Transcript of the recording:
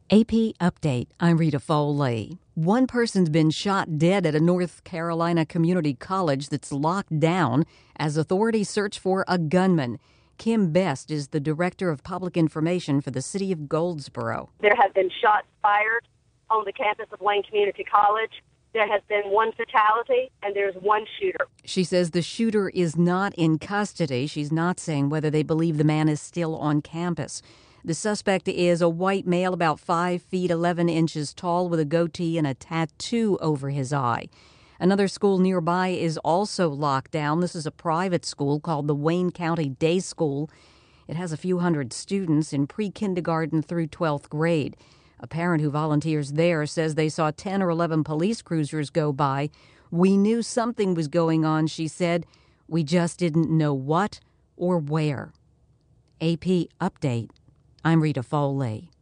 AP Update, I'm Rita Foley. One person's been shot dead at a North Carolina community college that's locked down as authorities search for a gunman. Kim Best is the Director of Public Information for the city of Goldsboro. There have been shots fired on the campus of Wayne Community College. There has been one fatality, and there's one shooter. She says the shooter is not in custody. She's not saying whether they believe the man is still on campus. The suspect is a white male about 5 feet 11 inches tall with a goatee and a tattoo over his eye. Another school nearby is also locked down. This is a private school called the Wayne County Day School. It has a few hundred students in pre-kindergarten through 12th grade. A parent who volunteers there says they saw 10 or 11 police cruisers go by. We knew something was going on, she said. We just didn't know what or where. AP Update. I'm Rita Foley.